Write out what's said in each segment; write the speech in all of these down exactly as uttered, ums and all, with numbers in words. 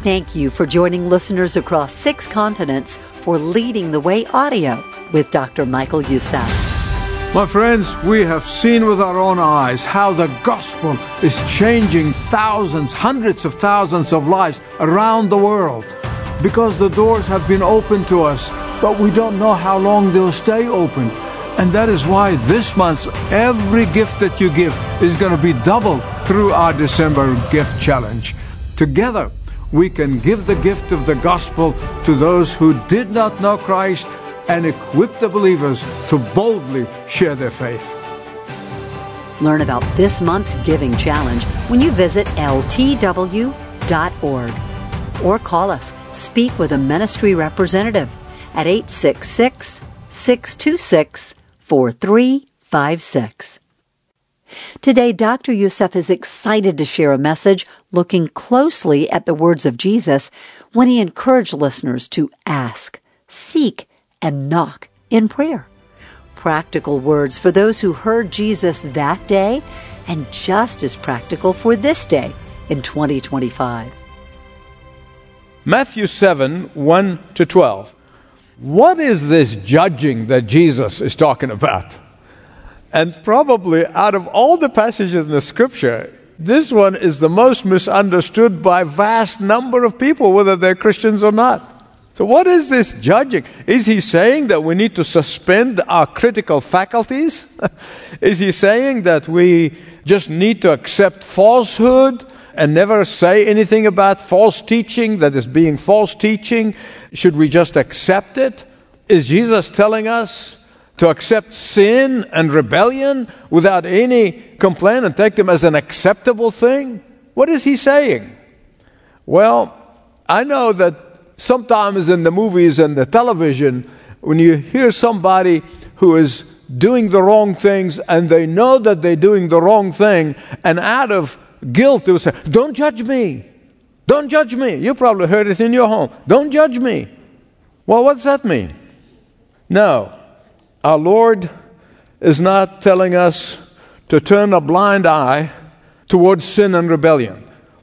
Thank you for joining listeners across six continents for Leading the Way Audio with Doctor Michael Youssef. My friends, we have seen with our own eyes how the gospel is changing thousands, hundreds of thousands of lives around the world. Because the doors have been opened to us, but we don't know how long they'll stay open. And that is why this month, every gift that you give is going to be doubled through our December gift challenge. Together, we can give the gift of the gospel to those who did not know Christ and equip the believers to boldly share their faith. Learn about this month's giving challenge when you visit L T W dot org or call us, speak with a ministry representative at eight six six, six two six, four three five six. Today, Doctor Youssef is excited to share a message looking closely at the words of Jesus when he encouraged listeners to ask, seek, and knock in prayer. Practical words for those who heard Jesus that day and just as practical for this day in twenty twenty-five. Matthew seven, one to twelve. What is this judging that Jesus is talking about? And probably out of all the passages in the Scripture, this one is the most misunderstood by a vast number of people, whether they're Christians or not. So what is this judging? Is he saying that we need to suspend our critical faculties? Is he saying that we just need to accept falsehood and never say anything about false teaching that is being false teaching? Should we just accept it? Is Jesus telling us to accept sin and rebellion without any complaint and take them as an acceptable thing? What is he saying? Well, I know that sometimes in the movies and the television, when you hear somebody who is doing the wrong things and they know that they're doing the wrong thing, and out of guilt they will say, "Don't judge me. Don't judge me." You probably heard it in your home. "Don't judge me." Well, what's that mean? No. Our Lord is not telling us to turn a blind eye towards sin and rebellion.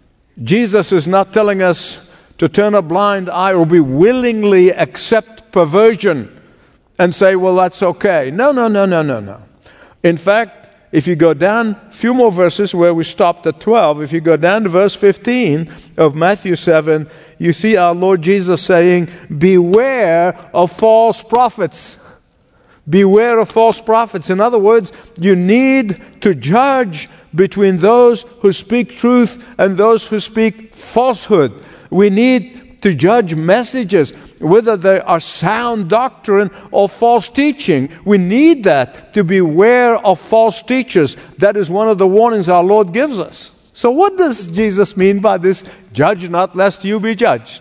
Jesus is not telling us to turn a blind eye or be willingly accept perversion and say, "Well, that's okay." No, no, no, no, no, no. In fact, if you go down a few more verses where we stopped at twelve, if you go down to verse fifteen of Matthew seven, you see our Lord Jesus saying, "Beware of false prophets." Beware of false prophets. In other words, you need to judge between those who speak truth and those who speak falsehood. We need to judge messages, whether they are sound doctrine or false teaching. We need that, to beware of false teachers. That is one of the warnings our Lord gives us. So what does Jesus mean by this, "Judge not lest you be judged"?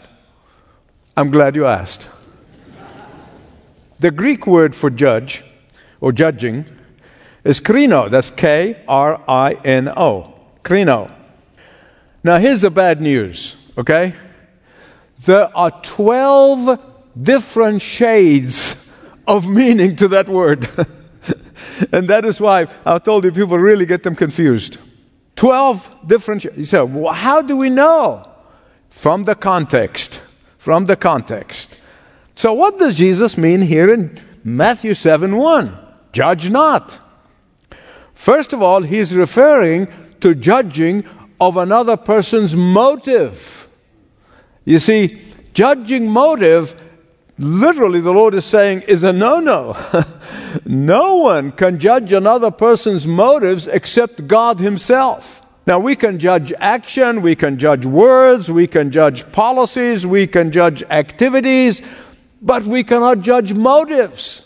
I'm glad you asked. The Greek word for judge, or judging, is krino. That's K R I N O. Krino. Now here's the bad news, okay? There are twelve different shades of meaning to that word. And that is why I told you people really get them confused. Twelve different shades. You say, well, how do we know? From the context. From the context. So what does Jesus mean here in Matthew seven one? Judge not. First of all, he's referring to judging of another person's motive. You see, judging motive, literally the Lord is saying, is a no-no. No one can judge another person's motives except God himself. Now, we can judge action, we can judge words, we can judge policies, we can judge activities, but we cannot judge motives.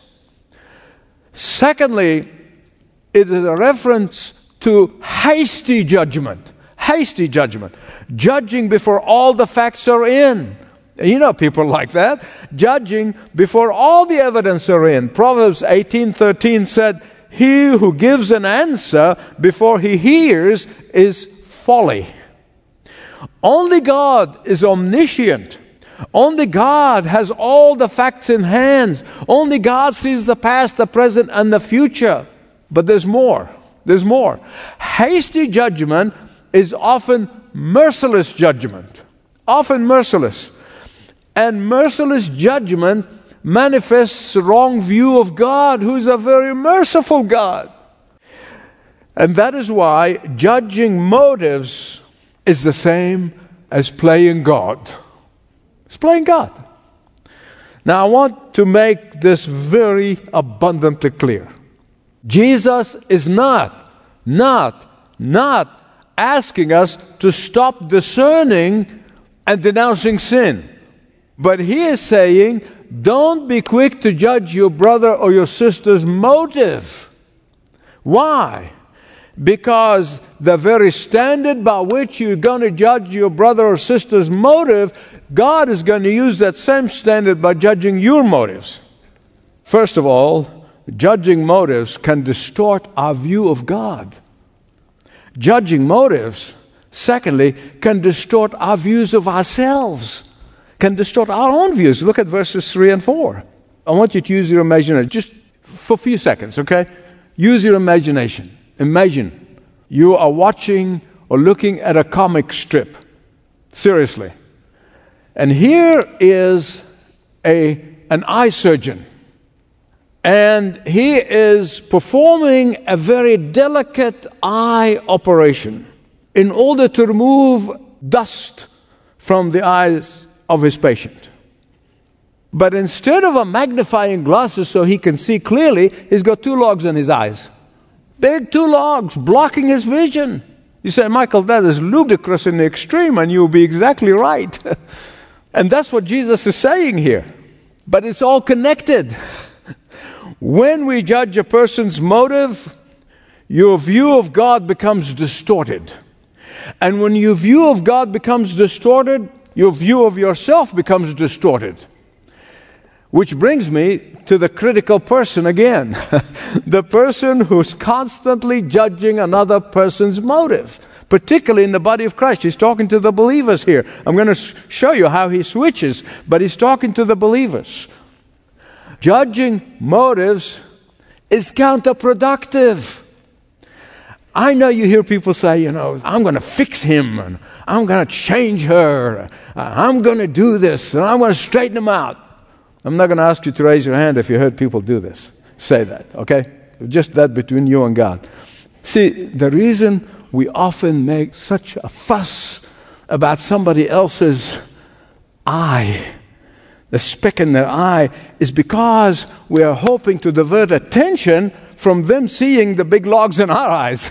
Secondly, it is a reference to hasty judgment. Hasty judgment. Judging before all the facts are in. You know people like that. Judging before all the evidence are in. Proverbs eighteen thirteen said, "He who gives an answer before he hears is folly." Only God is omniscient. Only God has all the facts in hands. Only God sees the past, the present, and the future. But there's more. There's more. Hasty judgment is often merciless judgment. often merciless. And merciless judgment manifests a wrong view of God, who is a very merciful God. And that is why judging motives is the same as playing God. It's playing God. Now I want to make this very abundantly clear. Jesus is not, not, not asking us to stop discerning and denouncing sin. But He is saying, don't be quick to judge your brother or your sister's motive. Why? Because the very standard by which you're going to judge your brother or sister's motive, God is going to use that same standard by judging your motives. First of all, judging motives can distort our view of God. Judging motives, secondly, can distort our views of ourselves, can distort our own views. Look at verses three and four. I want you to use your imagination, just for a few seconds, okay? Use your imagination. Imagine you are watching or looking at a comic strip. Seriously. And here is a an eye surgeon. And he is performing a very delicate eye operation in order to remove dust from the eyes of his patient. But instead of a magnifying glasses so he can see clearly, he's got two logs in his eyes. Big two logs blocking his vision. You say, Michael, that is ludicrous in the extreme, and you'll be exactly right. And that's what Jesus is saying here. But it's all connected. When we judge a person's motive, your view of God becomes distorted. And when your view of God becomes distorted, your view of yourself becomes distorted. Which brings me to the critical person again. The person who's constantly judging another person's motive. Particularly in the body of Christ. He's talking to the believers here. I'm going to show you how he switches, but he's talking to the believers. Judging motives is counterproductive. I know you hear people say, you know, I'm going to fix him, and I'm going to change her, I'm going to do this, and I'm going to straighten him out. I'm not going to ask you to raise your hand if you heard people do this. Say that, okay? Just that between you and God. See, the reason we often make such a fuss about somebody else's eye, the speck in their eye, is because we are hoping to divert attention from them seeing the big logs in our eyes.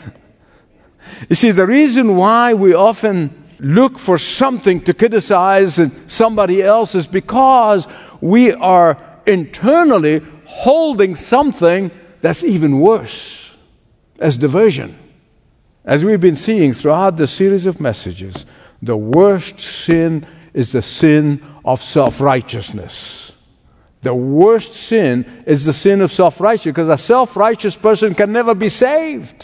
You see, the reason why we often look for something to criticize in somebody else is because we are internally holding something that's even worse, as diversion. As we've been seeing throughout the series of messages, the worst sin is the sin of self-righteousness. The worst sin is the sin of self-righteousness, because a self-righteous person can never be saved.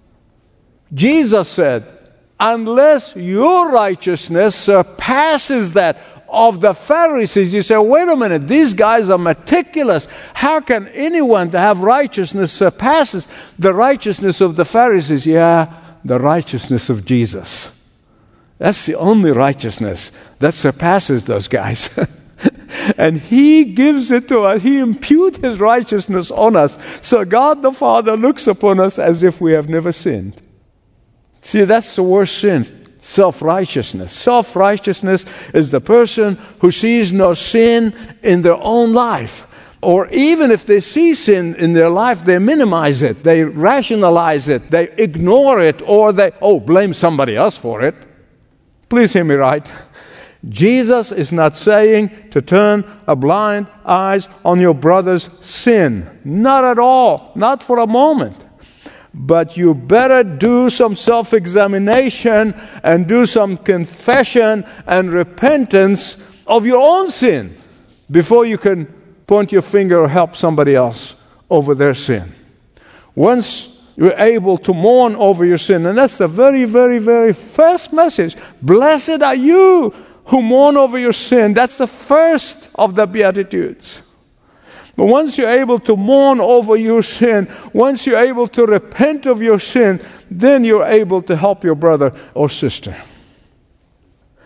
Jesus said, unless your righteousness surpasses that of the Pharisees. You say, wait a minute, these guys are meticulous. How can anyone to have righteousness surpasses the righteousness of the Pharisees? Yeah, the righteousness of Jesus. That's the only righteousness that surpasses those guys. And He gives it to us. He imputes His righteousness on us. So God the Father looks upon us as if we have never sinned. See, that's the worst sin. Self-righteousness. Self-righteousness is the person who sees no sin in their own life. Or even if they see sin in their life, they minimize it. They rationalize it. They ignore it. Or they, oh, blame somebody else for it. Please hear me right. Jesus is not saying to turn a blind eye on your brother's sin. Not at all. Not for a moment. But you better do some self-examination and do some confession and repentance of your own sin before you can point your finger or help somebody else over their sin. Once you're able to mourn over your sin, and that's the very, very, very first message. Blessed are you who mourn over your sin. That's the first of the Beatitudes. But once you're able to mourn over your sin, once you're able to repent of your sin, then you're able to help your brother or sister.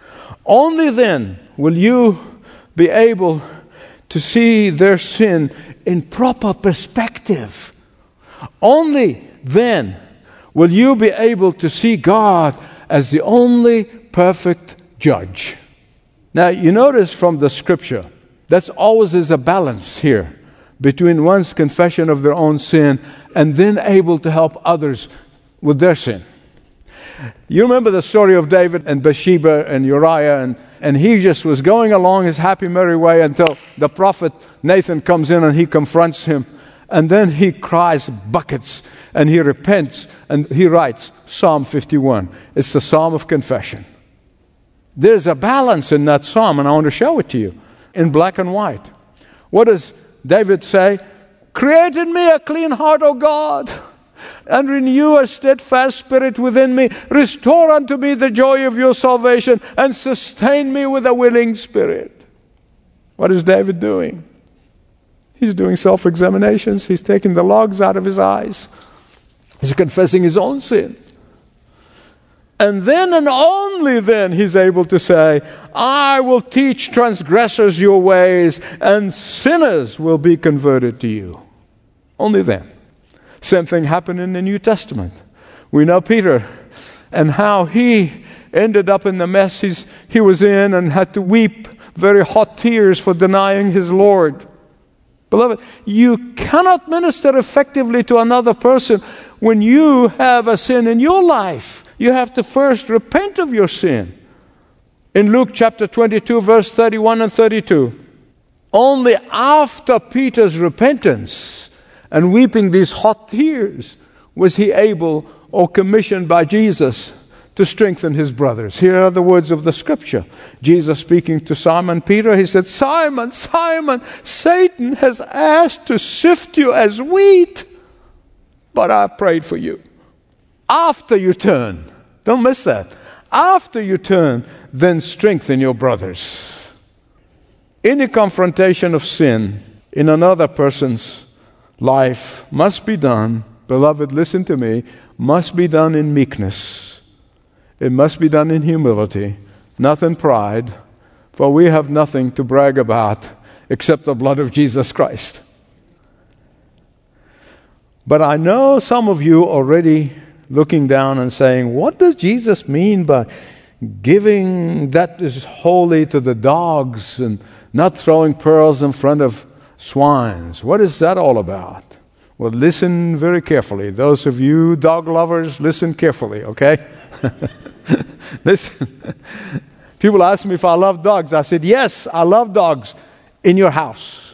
Only then will you be able to see their sin in proper perspective. Only then will you be able to see God as the only perfect judge. Now, you notice from the scripture, that's always is a balance here between one's confession of their own sin and then able to help others with their sin. You remember the story of David and Bathsheba and Uriah, and, and he just was going along his happy, merry way until the prophet Nathan comes in and he confronts him. And then he cries buckets and he repents and he writes Psalm fifty-one. It's the Psalm of confession. There's a balance in that psalm, and I want to show it to you in black and white. What does David say? Create in me a clean heart, O God, and renew a steadfast spirit within me. Restore unto me the joy of your salvation, and sustain me with a willing spirit. What is David doing? He's doing self-examinations. He's taking the logs out of his eyes. He's confessing his own sin. And then and only then he's able to say, I will teach transgressors your ways, and sinners will be converted to you. Only then. Same thing happened in the New Testament. We know Peter and how he ended up in the mess he's, he was in and had to weep very hot tears for denying his Lord. Beloved, you cannot minister effectively to another person when you have a sin in your life. You have to first repent of your sin. In Luke chapter twenty-two, verse thirty-one and thirty-two, only after Peter's repentance and weeping these hot tears was he able or commissioned by Jesus to strengthen his brothers. Here are the words of the scripture. Jesus speaking to Simon Peter, he said, Simon, Simon, Satan has asked to sift you as wheat, but I prayed for you. After you turn, don't miss that. After you turn, then strengthen your brothers. Any confrontation of sin in another person's life must be done, beloved, listen to me, must be done in meekness. It must be done in humility, not in pride, for we have nothing to brag about except the blood of Jesus Christ. But I know some of you already looking down and saying, what does Jesus mean by giving that is holy to the dogs and not throwing pearls in front of swines? What is that all about? Well, listen very carefully. Those of you dog lovers, listen carefully, okay? Listen. People ask me if I love dogs. I said, yes, I love dogs in your house.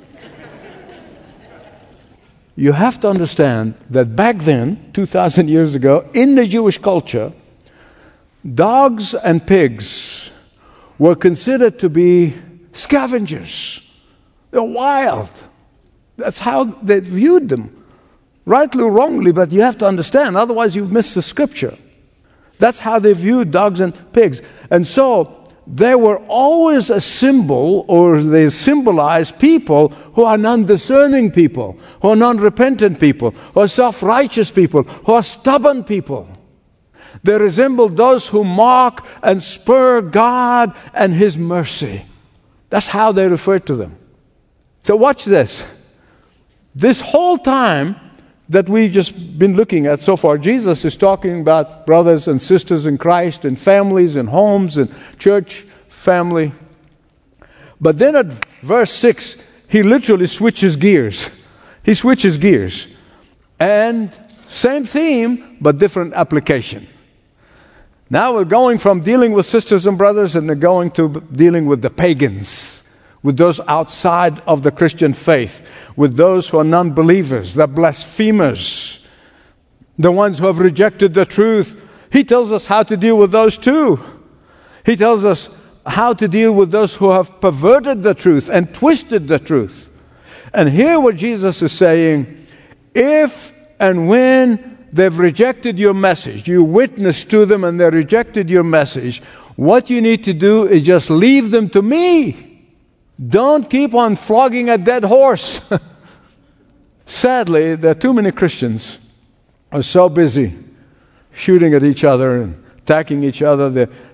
You have to understand that back then, two thousand years ago, in the Jewish culture, dogs and pigs were considered to be scavengers. They're wild. That's how they viewed them. Rightly or wrongly, but you have to understand, otherwise you've missed the scripture. That's how they viewed dogs and pigs. And so, they were always a symbol, or they symbolize people who are non-discerning people, who are non-repentant people, who are self-righteous people, who are stubborn people. They resemble those who mock and spur God and His mercy. That's how they refer to them. So watch this. This whole time that we've just been looking at so far, Jesus is talking about brothers and sisters in Christ and families and homes and church family. But then at verse six, he literally switches gears. He switches gears. And same theme, but different application. Now we're going from dealing with sisters and brothers and we're going to dealing with the pagans, with those outside of the Christian faith, with those who are non-believers, the blasphemers, the ones who have rejected the truth. He tells us how to deal with those too. He tells us how to deal with those who have perverted the truth and twisted the truth. And here what Jesus is saying, if and when they've rejected your message, you witnessed to them and they rejected your message, what you need to do is just leave them to me. Don't keep on flogging a dead horse. Sadly, there are too many Christians who are so busy shooting at each other and attacking each other. They're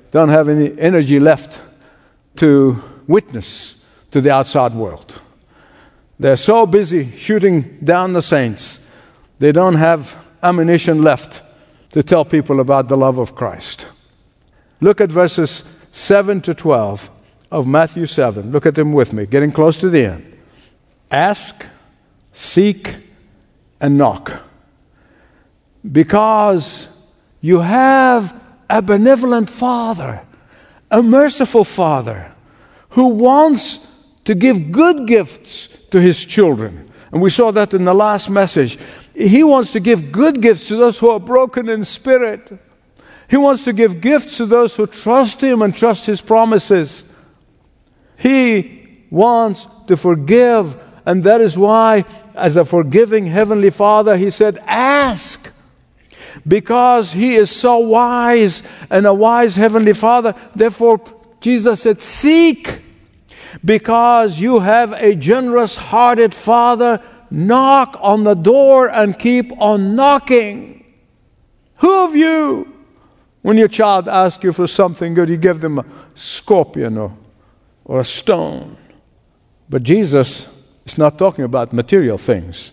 don't have any energy left to witness to the outside world. They're so busy shooting down the saints, they don't have ammunition left to tell people about the love of Christ. Look at verses seven to twelve of Matthew seven. Look at them with me, getting close to the end. Ask, seek, and knock, because you have a benevolent Father, a merciful Father, who wants to give good gifts to His children. And we saw that in the last message. He wants to give good gifts to those who are broken in spirit. He wants to give gifts to those who trust Him and trust His promises. He wants to forgive, and that is why, as a forgiving Heavenly Father, He said, ask. Because He is so wise and a wise Heavenly Father, therefore Jesus said, seek. Because you have a generous-hearted Father, knock on the door and keep on knocking. Who of you, when your child asks you for something good, you give them a scorpion or, or a stone? But Jesus is not talking about material things.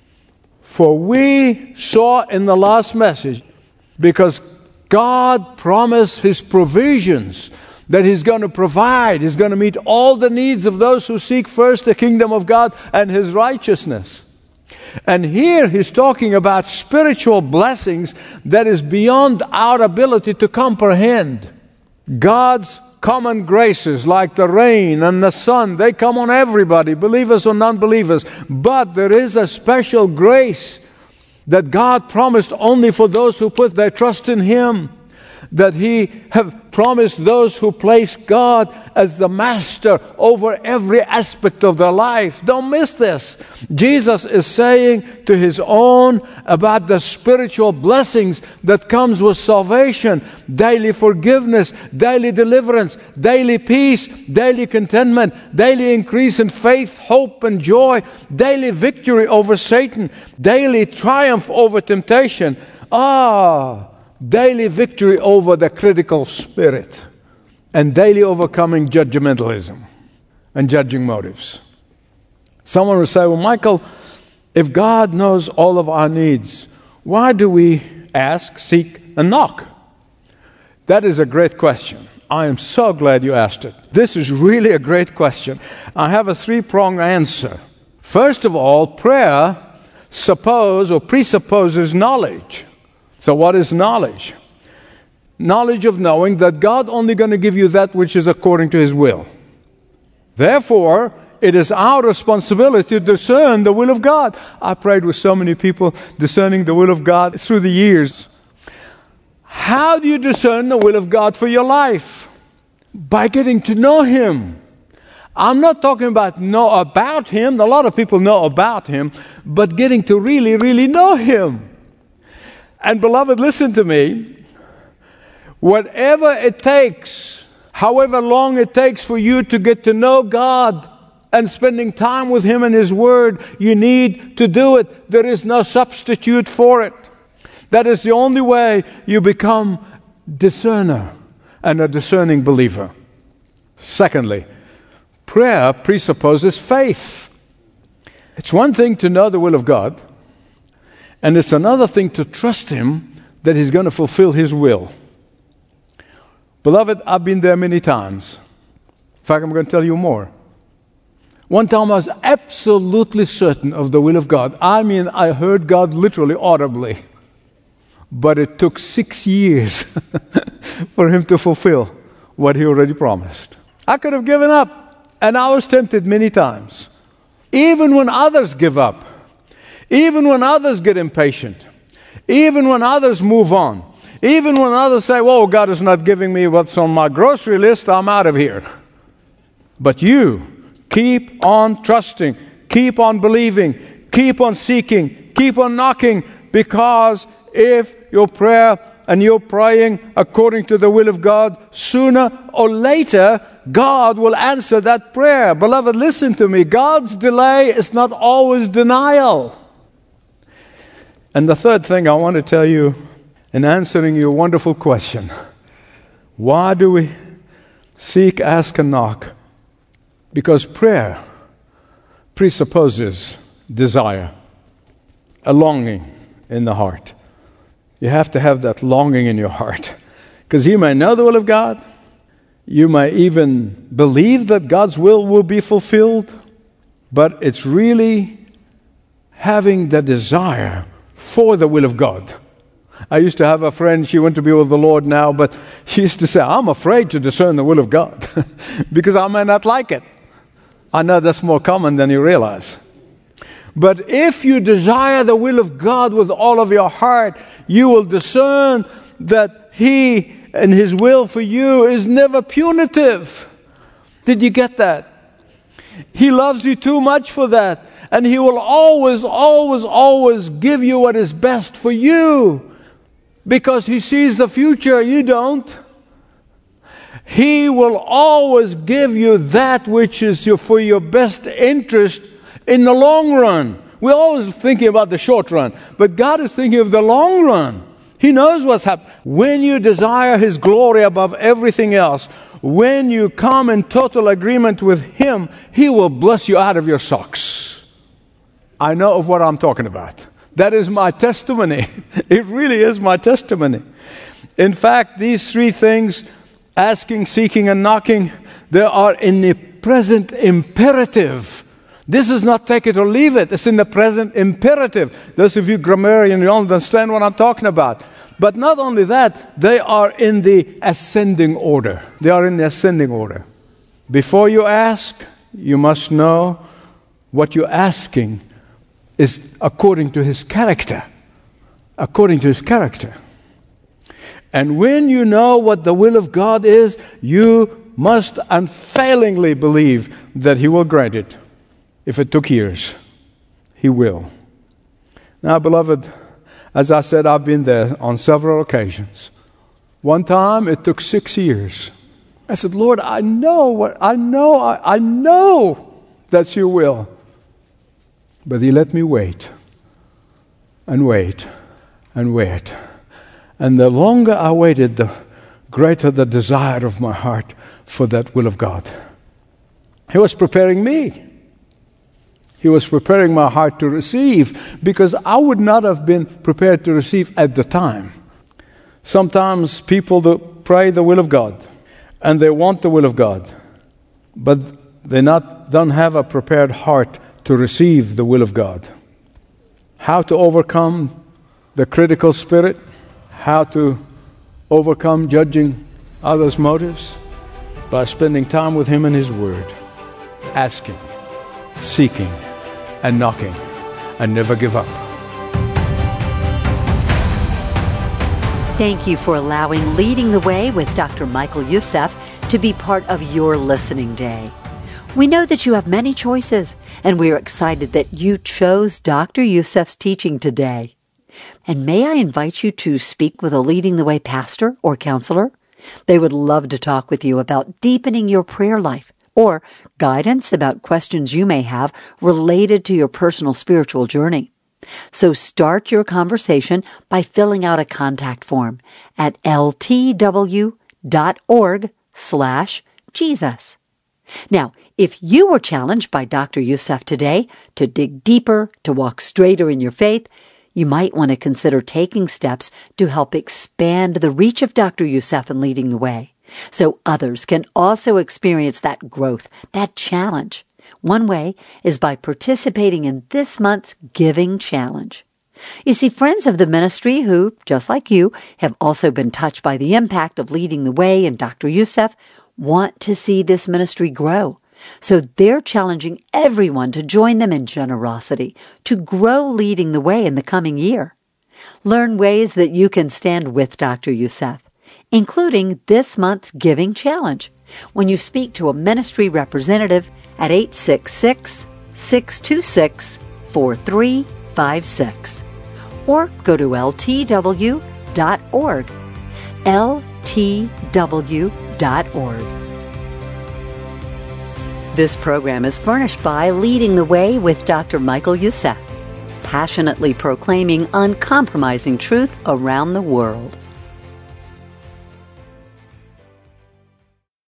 For we saw in the last message, because God promised His provisions, that He's going to provide, He's going to meet all the needs of those who seek first the kingdom of God and His righteousness. And here He's talking about spiritual blessings that is beyond our ability to comprehend. God's common graces like the rain and the sun, they come on everybody, believers or non-believers. But there is a special grace that God promised only for those who put their trust in Him. That He have promised those who place God as the master over every aspect of their life. Don't miss this. Jesus is saying to His own about the spiritual blessings that comes with salvation, daily forgiveness, daily deliverance, daily peace, daily contentment, daily increase in faith, hope, and joy, daily victory over Satan, daily triumph over temptation. Ah, daily victory over the critical spirit, and daily overcoming judgmentalism and judging motives. Someone will say, well, Michael, if God knows all of our needs, why do we ask, seek, and knock? That is a great question. I am so glad you asked it. This is really a great question. I have a three-pronged answer. First of all, prayer suppose or presupposes knowledge. So what is knowledge? Knowledge of knowing that God only going to give you that which is according to His will. Therefore, it is our responsibility to discern the will of God. I prayed with so many people discerning the will of God through the years. How do you discern the will of God for your life? By getting to know Him. I'm not talking about know about Him. A lot of people know about Him, but getting to really, really know Him. And beloved, listen to me. Whatever it takes, however long it takes for you to get to know God and spending time with Him and His Word, you need to do it. There is no substitute for it. That is the only way you become discerner and a discerning believer. Secondly, prayer presupposes faith. It's one thing to know the will of God, and it's another thing to trust Him that He's going to fulfill His will. Beloved, I've been there many times. In fact, I'm going to tell you more. One time I was absolutely certain of the will of God. I mean, I heard God literally audibly. But it took six years for Him to fulfill what He already promised. I could have given up, and I was tempted many times. Even when others give up. Even when others get impatient, even when others move on, even when others say, whoa, God is not giving me what's on my grocery list, I'm out of here. But you keep on trusting, keep on believing, keep on seeking, keep on knocking, because if your prayer and you're praying according to the will of God, sooner or later, God will answer that prayer. Beloved, listen to me. God's delay is not always denial. And the third thing I want to tell you in answering your wonderful question, Why do we seek, ask, and knock? Because prayer presupposes desire, a longing in the heart. You have to have that longing in your heart. Because you may know the will of God. You may even believe that God's will will be fulfilled. But it's really having the desire for the will of God. I used to have a friend, she went to be with the Lord now, but she used to say, I'm afraid to discern the will of God because I may not like it. I know that's more common than you realize. But if you desire the will of God with all of your heart, you will discern that He and His will for you is never punitive. Did you get that? He loves you too much for that. And He will always, always, always give you what is best for you. Because He sees the future, you don't. He will always give you that which is your, for your best interest in the long run. We're always thinking about the short run, but God is thinking of the long run. He knows what's happening. When you desire His glory above everything else, when you come in total agreement with Him, He will bless you out of your socks. I know of what I'm talking about. That is my testimony. It really is my testimony. In fact, these three things, asking, seeking, and knocking, they are in the present imperative. This is not take it or leave it. It's in the present imperative. Those of you grammarian, you understand what I'm talking about. But not only that, they are in the ascending order. They are in the ascending order. Before you ask, you must know what you're asking is according to His character. According to His character. And when you know what the will of God is, you must unfailingly believe that He will grant it. If it took years, He will. Now, beloved, as I said, I've been there on several occasions. One time, it took six years. I said, Lord, I know what I know. I, I know that's your will. But He let me wait and wait and wait. And the longer I waited, the greater the desire of my heart for that will of God. He was preparing me. He was preparing my heart to receive, because I would not have been prepared to receive at the time. Sometimes people do pray the will of God, and they want the will of God, but they not don't have a prepared heart to receive the will of God. How to overcome the critical spirit? How to overcome judging others' motives? By spending time with Him and His Word, asking, seeking, and knocking, and never give up. Thank you for allowing Leading the Way with Doctor Michael Youssef to be part of your listening day. We know that you have many choices, and we are excited that you chose Doctor Youssef's teaching today. And may I invite you to speak with a Leading the Way pastor or counselor? They would love to talk with you about deepening your prayer life, or guidance about questions you may have related to your personal spiritual journey. So start your conversation by filling out a contact form at ltw.org slash Jesus. Now, if you were challenged by Doctor Youssef today to dig deeper, to walk straighter in your faith, you might want to consider taking steps to help expand the reach of Doctor Youssef in Leading the Way, so others can also experience that growth, that challenge. One way is by participating in this month's Giving Challenge. You see, friends of the ministry who, just like you, have also been touched by the impact of Leading the Way and Doctor Youssef want to see this ministry grow. So they're challenging everyone to join them in generosity, to grow Leading the Way in the coming year. Learn ways that you can stand with Doctor Youssef, including this month's Giving Challenge, when you speak to a ministry representative at eight six six, six two six, four three five six. Or go to L T W dot org. L T W dot org. This program is furnished by Leading the Way with Doctor Michael Youssef, passionately proclaiming uncompromising truth around the world.